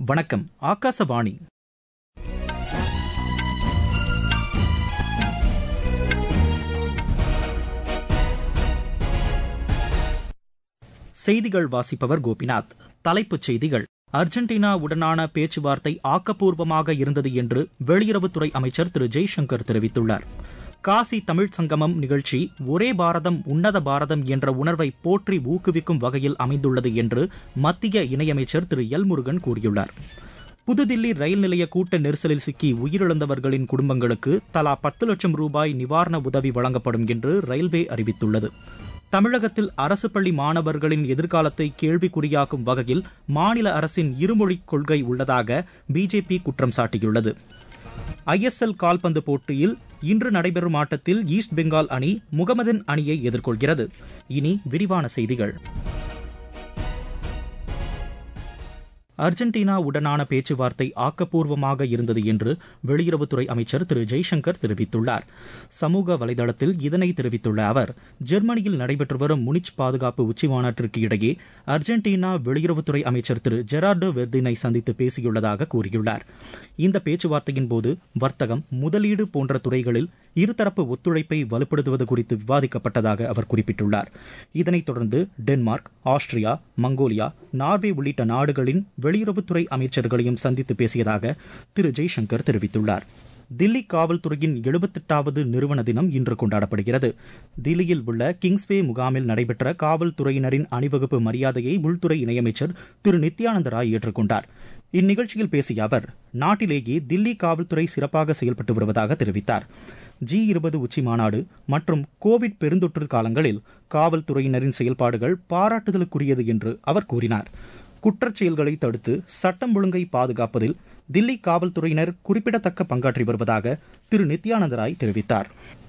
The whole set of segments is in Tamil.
வணக்கம். ஆகாசவாணி. செய்திகள் வாசிப்பவர் கோபிநாத். தலைப்புச் செய்திகள். அர்ஜென்டினாவுடனான பேச்சுவார்த்தை ஆக்கப்பூர்வமாக இருந்தது என்று வெளியுறவுத்துறை அமைச்சர் திரு ஜெய்சங்கர் தெரிவித்துள்ளார். காசி தமிழ் சங்கமம் நிகழ்ச்சி ஒரே பாரதம் உன்னத பாரதம் என்ற உணர்வை போற்றி ஊக்குவிக்கும் வகையில் அமைந்துள்ளது என்று மத்திய இணையமைச்சர் திரு எல் முருகன் கூறியுள்ளார். புதுதில்லி ரயில் நிலைய கூட்ட நெரிசலில் சிக்கி உயிரிழந்தவர்களின் குடும்பங்களுக்கு தலா 10 லட்சம் ரூபாய் நிவாரண உதவி வழங்கப்படும் என்று ரயில்வே அறிவித்துள்ளது. தமிழகத்தில் அரசு பள்ளி மாணவர்களின் எதிர்காலத்தை கேள்விக்குறியாக்கும் வகையில் மாநில அரசின் இருமொழிக் கொள்கை உள்ளதாக பிஜேபி குற்றம் சாட்டியுள்ளது. ISL கால்பந்து போட்டியில் இன்று நடைபெறும் ஆட்டத்தில் ஈஸ்ட் பெங்கால் அணி முகமதன் அணியை எதிர்கொள்கிறது. இனி விரிவான செய்திகள். அர்ஜென்டினாவுடனான பேச்சுவார்த்தை ஆக்கப்பூர்வமாக இருந்தது என்று வெளியுறவுத்துறை அமைச்சர் திரு ஜெய்சங்கர் தெரிவித்துள்ளார். சமூக வலைதளத்தில் இதனை தெரிவித்துள்ள அவர், ஜெர்மனியில் நடைபெற்று வரும் முனிச் பாதுகாப்பு உச்சிமாநாட்டிற்கு இடையே அர்ஜென்டினா வெளியுறவுத்துறை அமைச்சர் திரு ஜெரார்டோ வெர்தினை சந்தித்து பேசியுள்ளதாக கூறியுள்ளார். இந்த பேச்சுவார்த்தையின் போது வர்த்தகம், முதலீடு போன்ற துறைகளில் இருதரப்பு ஒத்துழைப்பை வலுப்படுத்துவது குறித்து விவாதிக்கப்பட்டதாக அவர் குறிப்பிட்டுள்ளார். இதனைத் தொடர்ந்து டென்மார்க், ஆஸ்திரியா, மங்கோலியா, நார்வே உள்ளிட்ட நாடுகளின் வெளியுறவுத்துறை அமைச்சர்களையும் சந்தித்து பேசியதாக திரு ஜெய்சங்கர் தெரிவித்துள்ளார். தில்லி காவல்துறையின் 78வது நிறுவன தினம் இன்று கொண்டாடப்படுகிறது. தில்லியில் உள்ள கிங்ஸ்வே முகாமில் நடைபெற்ற காவல்துறையினரின் அணிவகுப்பு மரியாதையை உள்துறை இணையமைச்சர் திரு நித்யானந்த ராய் ஏற்றுக்கொண்டார். இந்நிகழ்ச்சியில் பேசிய அவர், நாட்டிலேயே தில்லி காவல்துறை சிறப்பாக செயல்பட்டு வருவதாக தெரிவித்தார். G20 உச்சி மாநாடு மற்றும் கோவிட் பெருந்தொற்று காலங்களில் காவல்துறையினரின் செயல்பாடுகள் பாராட்டுதலுக்குரியது என்று அவர் கூறினார். குற்றச் செயல்களை தடுத்து சட்டம் ஒழுங்கை பாதுகாப்பதில் தில்லி காவல்துறையினர் குறிப்பிடத்தக்க பங்காற்றி வருவதாக திரு நித்யானந்த ராய் தெரிவித்தார்.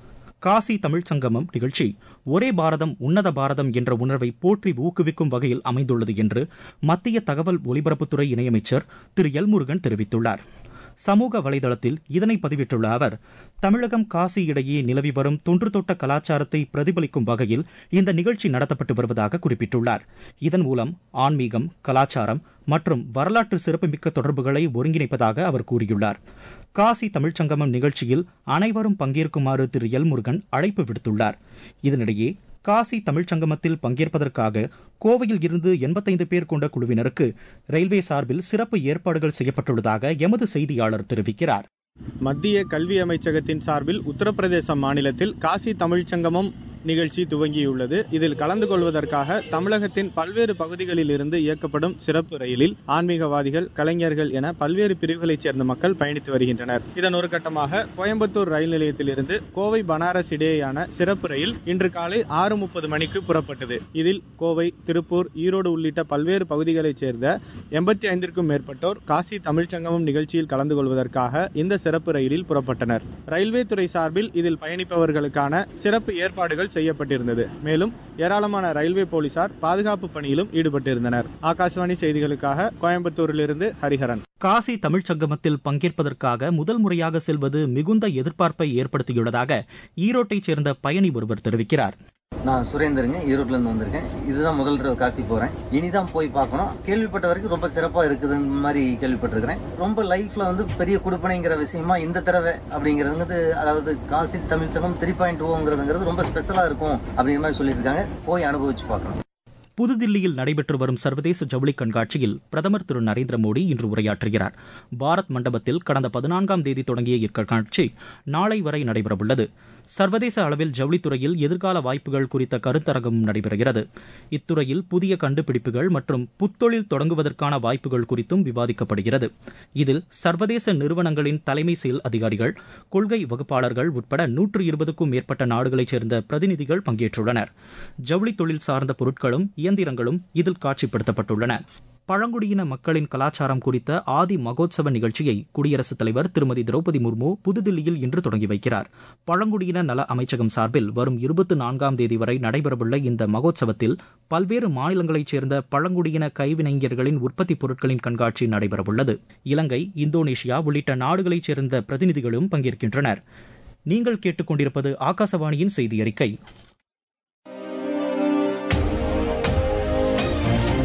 காசி தமிழ் சங்கமம் நிகழ்ச்சி ஒரே பாரதம் உன்னத பாரதம் என்ற உணர்வை போற்றி ஊக்குவிக்கும் வகையில் அமைந்துள்ளது என்று மத்திய தகவல் ஒலிபரப்புத்துறை இணையமைச்சர் திரு எல் முருகன் தெரிவித்துள்ளார். சமூக வலைதளத்தில் இதனை பதிவிட்டுள்ள அவர், தமிழகம் காசி இடையே நிலவி வரும் தொன்று தொட்ட கலாச்சாரத்தை பிரதிபலிக்கும் வகையில் இந்த நிகழ்ச்சி நடத்தப்பட்டு வருவதாக குறிப்பிட்டுள்ளார். இதன் மூலம் ஆன்மீகம், கலாச்சாரம் மற்றும் வரலாற்று சிறப்புமிக்க தொடர்புகளை ஒருங்கிணைப்பதாக அவர் கூறியுள்ளார். காசி தமிழ்ச்சங்கமம் நிகழ்ச்சியில் அனைவரும் பங்கேற்குமாறு திரு எல் முருகன் அழைப்பு விடுத்துள்ளார். இதனிடையே காசி தமிழ்ச்சங்கமத்தில் பங்கேற்பதற்காக கோவையில் இருந்து 85 பேர் கொண்ட குழுவினருக்கு ரயில்வே சார்பில் சிறப்பு ஏற்பாடுகள் செய்யப்பட்டுள்ளதாக எமது செய்தியாளர் தெரிவிக்கிறார். மத்திய கல்வி அமைச்சகத்தின் சார்பில் உத்தரப்பிரதேச மாநிலத்தில் காசி தமிழ்ச்சங்கமம் நிகழ்ச்சி துவங்கியுள்ளது. இதில் கலந்து கொள்வதற்காக தமிழகத்தின் பல்வேறு பகுதிகளில் இருந்து இயக்கப்படும் சிறப்பு ரயிலில் ஆன்மீகவாதிகள், கலைஞர்கள் என பல்வேறு பிரிவுகளைச் சேர்ந்த மக்கள் பயணித்து வருகின்றனர். இதன் ஒரு கட்டமாக கோயம்புத்தூர் ரயில் நிலையத்தில் இருந்து கோவை பனாரஸ் இடையேயான சிறப்பு ரயில் இன்று காலை 6:30 மணிக்கு புறப்பட்டது. இதில் கோவை, திருப்பூர், ஈரோடு உள்ளிட்ட பல்வேறு பகுதிகளைச் சேர்ந்த 85க்கும் மேற்பட்டோர் காசி தமிழ்ச்சங்கமம் நிகழ்ச்சியில் கலந்து கொள்வதற்காக இந்த சிறப்பு ரயிலில் புறப்பட்டனர். ரயில்வே துறை சார்பில் இதில் பயணிப்பவர்களுக்கான சிறப்பு ஏற்பாடுகள் செய்யப்பட்டிருந்தது. மேலும் ஏராளமான ரயில்வே போலீசார் பாதுகாப்பு பணியிலும் ஈடுபட்டிருந்தனர். ஆகாசவாணி செய்திகளுக்காக கோயம்புத்தூரிலிருந்து ஹரிஹரன். காசி தமிழ்ச் சங்கமத்தில் பங்கேற்பதற்காக முதல் முறையாக செல்வது மிகுந்த எதிர்பார்ப்பை ஏற்படுத்தியுள்ளதாக ஈரோட்டைச் சேர்ந்த பயணி ஒருவர் தெரிவிக்கிறார். நான் சுரேந்தருங்க, ஈரோட்ல இருந்து வந்திருக்கேன். இதுதான் முதல் தடவை காசி போறேன். இனிதான் போய் பார்க்கணும். கேள்விப்பட்ட வரைக்கும் ரொம்ப சிறப்பா இருக்குதுன்னு மாதிரி கேள்விப்பட்டிருக்கிறேன். ரொம்ப லைஃப்ல பெரிய கொடுப்பனைங்கிற விஷயமா இந்த தடவை அப்படிங்கிறது, அதாவது காசி தமிழ் சங்கம் 3.0ங்கிறது ரொம்ப ஸ்பெஷலா இருக்கும் அப்படிங்கிற மாதிரி சொல்லியிருக்காங்க. போய் அனுபவிச்சு பார்க்கணும். புதுதில்லியில் நடைபெற்று வரும் சர்வதேச ஜவுளி கண்காட்சியில் பிரதமர் திரு நரேந்திர மோடி இன்று உரையாற்றுகிறார். பாரத் மண்டபத்தில் கடந்த 14ஆம் தேதி தொடங்கிய இக்கண்காட்சி நாளை வரை நடைபெறவுள்ளது. சர்வதேச அளவில் ஜவுளித்துறையில் எதிர்கால வாய்ப்புகள் குறித்த கருத்தரங்கமும் நடைபெறுகிறது. இத்துறையில் புதிய கண்டுபிடிப்புகள் மற்றும் புத்தொழில் தொடங்குவதற்கான வாய்ப்புகள் குறித்தும் விவாதிக்கப்படுகிறது. இதில் சர்வதேச நிறுவனங்களின் தலைமை செயல் அதிகாரிகள், கொள்கை வகுப்பாளர்கள் உட்பட 120க்கும் மேற்பட்ட நாடுகளைச் சேர்ந்த பிரதிநிதிகள் பங்கேற்றுள்ளனர். ஜவுளி தொழில் சார்ந்த பொருட்களும் இயந்திரங்களும் இதில் காட்சிப்படுத்தப்பட்டுள்ளன. பழங்குடியின மக்களின் கலாச்சாரம் குறித்த ஆதி மகோத்சவ நிகழ்ச்சியை குடியரசுத் தலைவர் திருமதி திரௌபதி முர்மு புதுதில்லியில் இன்று தொடங்கி வைக்கிறார். பழங்குடியின நல அமைச்சகம் சார்பில் வரும் 24ஆம் தேதி வரை நடைபெறவுள்ள இந்த மகோத்சவத்தில் பல்வேறு மாநிலங்களைச் சேர்ந்த பழங்குடியின கைவினைஞர்களின் உற்பத்தி பொருட்களின் கண்காட்சி நடைபெறவுள்ளது. இலங்கை, இந்தோனேஷியா உள்ளிட்ட நாடுகளைச் சேர்ந்த பிரதிநிதிகளும் பங்கேற்கின்றனர். நீங்கள் கேட்டுக்கொண்டிருப்பது ஆகாசவாணியின் செய்தி அறிக்கை.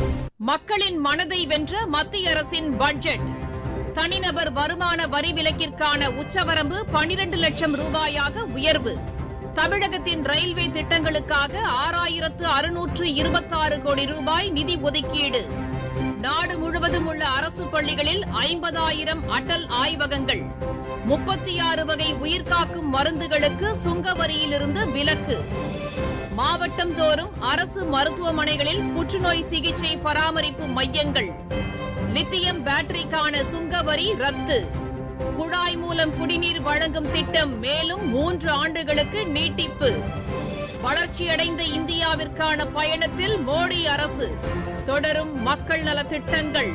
மக்களின் மனதை வென்ற மத்திய அரசின் பட்ஜெட். தனிநபர் வருமான வரி விலக்கிற்கான உச்சவரம்பு 12 லட்சம் ரூபாயாக உயர்வு. தமிழகத்தின் ரயில்வே திட்டங்களுக்காக 6626 கோடி ரூபாய் நிதி ஒதுக்கீடு. நாடு முழுவதும் உள்ள அரசு பள்ளிகளில் 50,000 அடல் ஆய்வகங்கள். 36 வகை உயிர்காக்கும் மருந்துகளுக்கு சுங்க வரியிலிருந்து விலக்கு. மாவட்டம் தோறும் அரசு மருத்துவமனைகளில் புற்றுநோய் சிகிச்சை பராமரிப்பு மையங்கள். லித்தியம் பேட்டரிக்கான சுங்க வரி ரத்து. குழாய் மூலம் குடிநீர் வழங்கும் திட்டம் மேலும் 3 ஆண்டுகளுக்கு நீட்டிப்பு. வளர்ச்சியடைந்த இந்தியாவிற்கான பயணத்தில் மோடி அரசு. தொடரும் மக்கள் நலத் திட்டங்கள்.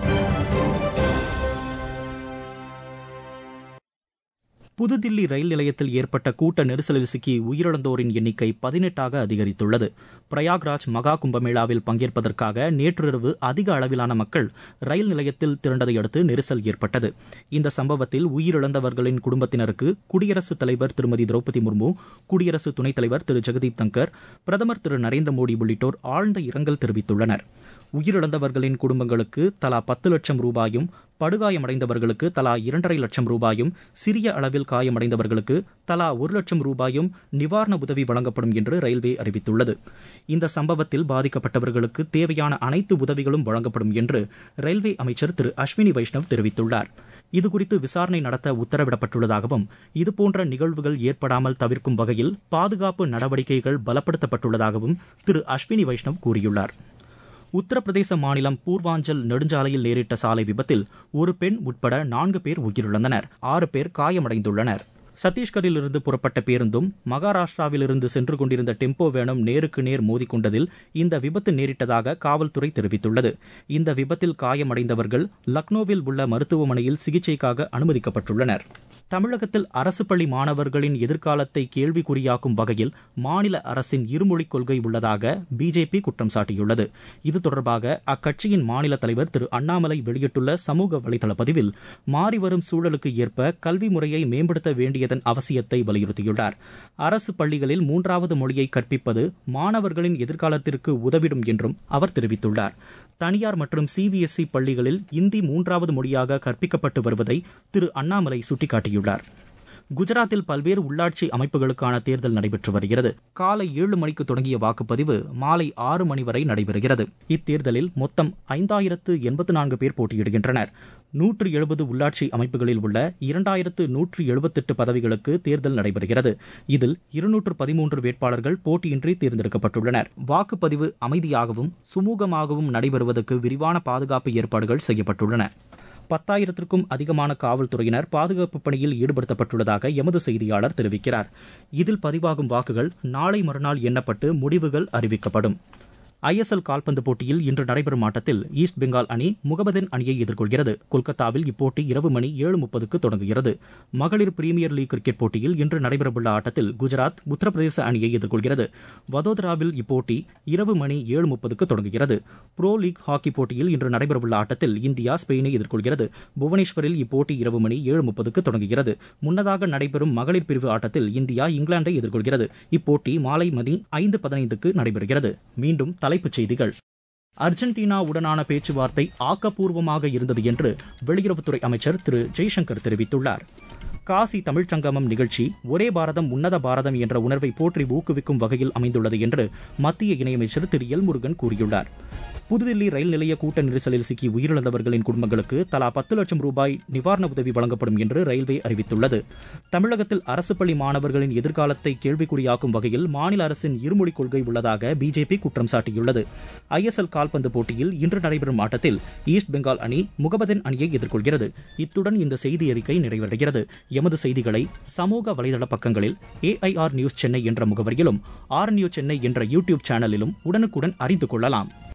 புதுதில்லி ரயில் நிலையத்தில் ஏற்பட்ட கூட்ட நெரிசலில் சிக்கி உயிரிழந்தோரின் எண்ணிக்கை 18ஆக அதிகரித்துள்ளது. பிரயாக்ராஜ் மகா கும்பமேளாவில் பங்கேற்பதற்காக நேற்றிரவு அதிக அளவிலான மக்கள் ரயில் நிலையத்தில் திரண்டதை அடுத்து நெரிசல் ஏற்பட்டது. இந்த சம்பவத்தில் உயிரிழந்தவர்களின் குடும்பத்தினருக்கு குடியரசுத் தலைவர் திருமதி திரௌபதி முர்மு, குடியரசு துணைத் தலைவர் திரு ஜெகதீப் தங்கர், பிரதமர் திரு நரேந்திர மோடி உள்ளிட்டோர் ஆழ்ந்த இரங்கல் தெரிவித்துள்ளனர். உயிரிழந்தவர்களின் குடும்பங்களுக்கு தலா 10 லட்சம் ரூபாயும், படுகாயமடைந்தவர்களுக்கு தலா 2.5 லட்சம் ரூபாயும், சிறிய அளவில் காயமடைந்தவர்களுக்கு தலா 1 லட்சம் ரூபாயும் நிவாரண உதவி வழங்கப்படும் என்று ரயில்வே அறிவித்துள்ளது. இந்த சம்பவத்தில் பாதிக்கப்பட்டவர்களுக்கு தேவையான அனைத்து உதவிகளும் வழங்கப்படும் என்று ரயில்வே அமைச்சர் திரு அஸ்வினி வைஷ்ணவ் தெரிவித்துள்ளார். இதுகுறித்து விசாரணை நடத்த உத்தரவிடப்பட்டுள்ளதாகவும், இதுபோன்ற நிகழ்வுகள் ஏற்படாமல் தவிர்க்கும் வகையில் பாதுகாப்பு நடவடிக்கைகள் பலப்படுத்தப்பட்டுள்ளதாகவும் திரு அஸ்வினி வைஷ்ணவ் கூறியுள்ளார். உத்தரப்பிரதேச மாநிலம் பூர்வாஞ்சல் நெடுஞ்சாலையில் நேரிட்ட சாலை விபத்தில் ஒரு பெண் உட்பட 4 பேர் உயிரிழந்தனர். 6 பேர் காயமடைந்துள்ளனர். சத்தீஸ்கரிலிருந்து புறப்பட்ட பேருந்தும் மகாராஷ்டிராவிலிருந்து சென்று கொண்டிருந்த டெம்போ வேனும் நேருக்கு நேர் மோதிக்கொண்டதில் இந்த விபத்து நேரிட்டதாக காவல்துறை தெரிவித்துள்ளது. இந்த விபத்தில் காயமடைந்தவர்கள் லக்னோவில் உள்ள மருத்துவமனையில் சிகிச்சைக்காக அனுமதிக்கப்பட்டுள்ளனர். தமிழகத்தில் அரசு பள்ளி மாணவர்களின் எதிர்காலத்தை கேள்விக்குறியாக்கும் வகையில் மாநில அரசின் இருமொழிக் கொள்கை உள்ளதாக பிஜேபி குற்றம் சாட்டியுள்ளது. இது தொடர்பாக அக்கட்சியின் மாநில தலைவர் திரு அண்ணாமலை வெளியிட்டுள்ள சமூக வலைதள பதிவில் மாறிவரும் சூழலுக்கு ஏற்ப கல்வி முறையை மேம்படுத்த வேண்டியதன் அவசியத்தை வலியுறுத்தியுள்ளார். அரசு பள்ளிகளில் 3வது மொழியை கற்பிப்பது மாணவர்களின் எதிர்காலத்திற்கு உதவிடும் என்றும் அவர் தெரிவித்துள்ளார். தனியார் மற்றும் சிபிஎஸ்இ பள்ளிகளில் இந்தி 3வது மொழியாக கற்பிக்கப்பட்டு வருவதை திரு அண்ணாமலை சுட்டிக்காட்டியுள்ளார். குஜராத்தில் பல்வேறு உள்ளாட்சி அமைப்புகளுக்கான தேர்தல் நடைபெற்று வருகிறது. காலை 7 மணிக்கு தொடங்கிய வாக்குப்பதிவு மாலை 6 மணி வரை நடைபெறுகிறது. இத்தேர்தலில் மொத்தம் 5084 பேர் போட்டியிடுகின்றனர். 170 உள்ளாட்சி அமைப்புகளில் உள்ள 2178 பதவிகளுக்கு தேர்தல் நடைபெறுகிறது. இதில் 213 வேட்பாளர்கள் போட்டியின்றி தேர்ந்தெடுக்கப்பட்டுள்ளனர். வாக்குப்பதிவு அமைதியாகவும் சுமூகமாகவும் நடைபெறுவதற்கு விரிவான பாதுகாப்பு ஏற்பாடுகள் செய்யப்பட்டுள்ளன. 10,000க்கும் அதிகமான காவல்துறையினர் பாதுகாப்பு பணியில் ஈடுபடுத்தப்பட்டுள்ளதாக எமது செய்தியாளர் தெரிவிக்கிறார். இதில் பதிவாகும் வாக்குகள் நாளை மறுநாள் எண்ணப்பட்டு முடிவுகள் அறிவிக்கப்படும். ஐஎஸ்எல் கால்பந்து போட்டியில் இன்று நடைபெறும் ஆட்டத்தில் ஈஸ்ட் பெங்கால் அணி முகமதன் அணியை எதிர்கொள்கிறது. கொல்கத்தாவில் இப்போட்டி இரவு மணி 7:30க்கு தொடங்குகிறது. மகளிர் பிரீமியர் லீக் கிரிக்கெட் போட்டியில் இன்று நடைபெறவுள்ள ஆட்டத்தில் குஜராத் உத்தரப்பிரதேச அணியை எதிர்கொள்கிறது. வதோதராவில் இப்போட்டி இரவு மணி 7:30க்கு தொடங்குகிறது. புரோ லீக் ஹாக்கி போட்டியில் இன்று நடைபெறவுள்ள ஆட்டத்தில் இந்தியா ஸ்பெயினை எதிர்கொள்கிறது. புவனேஸ்வரில் இப்போட்டி இரவு மணி 7:30க்கு தொடங்குகிறது. முன்னதாக நடைபெறும் மகளிர் பிரிவு ஆட்டத்தில் இந்தியா இங்கிலாந்தை எதிர்கொள்கிறது. இப்போட்டி மாலை மணி 5:15க்கு நடைபெறுகிறது. மீண்டும் தலைப்புச் செய்திகள். அர்ஜென்டினாவுடனான பேச்சுவார்த்தை ஆக்கப்பூர்வமாக இருந்தது என்று வெளியுறவுத்துறை அமைச்சர் திரு ஜெய்சங்கர் தெரிவித்துள்ளார். காசி தமிழ்ச் சங்கமம் நிகழ்ச்சி ஒரே பாரதம் உன்னத பாரதம் என்ற உணர்வை போற்றி ஊக்குவிக்கும் வகையில் அமைந்துள்ளது என்று மத்திய இணையமைச்சர் திரு எல் முருகன் கூறியுள்ளார். புதுதில்லி ரயில் நிலைய கூட்ட நெரிசலில் சிக்கி உயிரிழந்தவர்களின் குடும்பங்களுக்கு தலா 10 லட்சம் ரூபாய் நிவாரண உதவி வழங்கப்படும் என்று ரயில்வே அறிவித்துள்ளது. தமிழகத்தில் அரசு பள்ளி மாணவர்களின் எதிர்காலத்தை கேள்விக்குறியாக்கும் வகையில் மாநில அரசின் இருமொழிக் கொள்கை உள்ளதாக பிஜேபி குற்றம் சாட்டியுள்ளது. ஐஎஸ்எல் கால்பந்து போட்டியில் இன்று நடைபெறும் ஆட்டத்தில் ஈஸ்ட் பெங்கால் அணி முகமதன் அணியை எதிர்கொள்கிறது. இத்துடன் இந்த செய்தி அறிக்கை நிறைவடைகிறது. எமது செய்திகளை சமூக வலைதள பக்கங்களில் AIR நியூஸ் சென்னை என்ற முகவரியிலும், RNews சென்னை என்ற யூடியூப் சேனலிலும் உடனுக்குடன் அறிந்து கொள்ளலாம்.